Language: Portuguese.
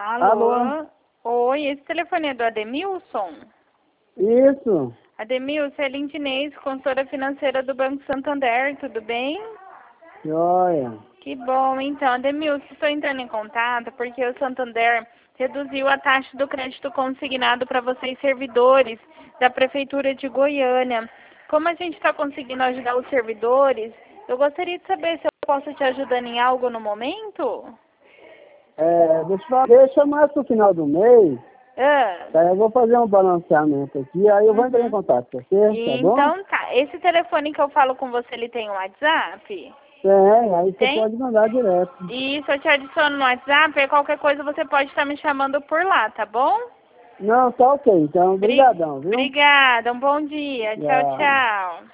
Alô? Alô? Oi, esse telefone é do Ademilson? Isso. Ademilson, é Lindinês, consultora financeira do Banco Santander, tudo bem? Joia. Que bom, então. Ademilson, estou entrando em contato porque o Santander reduziu a taxa do crédito consignado para vocês servidores da Prefeitura de Goiânia. Como a gente está conseguindo ajudar os servidores, eu gostaria de saber se eu posso te ajudando em algo no momento? Deixa mais pro final do mês. Ah. Tá, eu vou fazer um balanceamento aqui, aí eu vou entrar em contato com você, tá bom? Então tá. Esse telefone que eu falo com você, ele tem um WhatsApp? Tem, aí você Tem? pode mandar direto. Isso, eu te adiciono no WhatsApp, e qualquer coisa você pode estar me chamando por lá, tá bom? Não, tá ok, então, obrigadão, viu? Obrigada, um bom dia. Tchau, Tchau. tchau.